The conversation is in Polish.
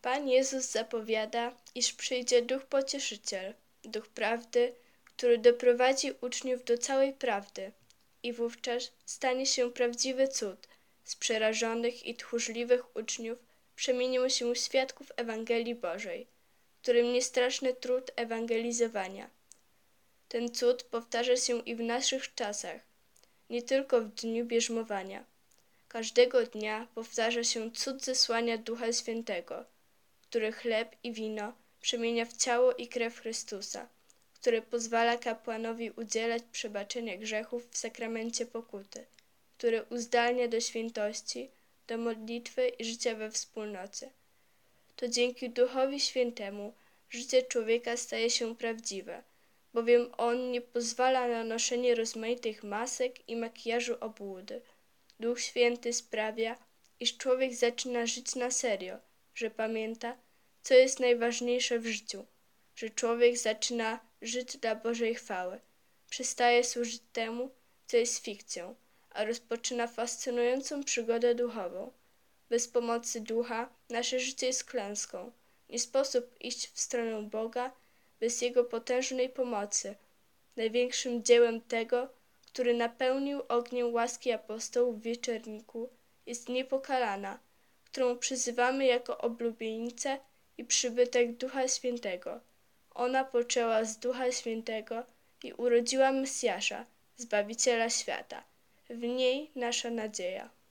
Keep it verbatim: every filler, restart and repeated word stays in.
Pan Jezus zapowiada, iż przyjdzie Duch Pocieszyciel, Duch Prawdy, który doprowadzi uczniów do całej prawdy i wówczas stanie się prawdziwy cud. Z przerażonych i tchórzliwych uczniów przemienią się świadków Ewangelii Bożej, którym nie straszny trud ewangelizowania. Ten cud powtarza się i w naszych czasach, nie tylko w dniu bierzmowania. Każdego dnia powtarza się cud zesłania Ducha Świętego, który chleb i wino przemienia w ciało i krew Chrystusa, który pozwala kapłanowi udzielać przebaczenia grzechów w sakramencie pokuty, który uzdalnia do świętości, do modlitwy i życia we wspólnocie. To dzięki Duchowi Świętemu życie człowieka staje się prawdziwe, bowiem On nie pozwala na noszenie rozmaitych masek i makijażu obłudy. Duch Święty sprawia, iż człowiek zaczyna żyć na serio, że pamięta, co jest najważniejsze w życiu, że człowiek zaczyna żyć dla Bożej chwały, przestaje służyć temu, co jest fikcją, a rozpoczyna fascynującą przygodę duchową. Bez pomocy Ducha nasze życie jest klęską. Nie sposób iść w stronę Boga bez Jego potężnej pomocy. Największym dziełem tego, który napełnił ogniem łaski apostołów w wieczorniku, jest niepokalana, którą przyzywamy jako oblubienicę i przybytek Ducha Świętego. Ona poczęła z Ducha Świętego i urodziła Mesjasza, Zbawiciela świata. W niej nasza nadzieja.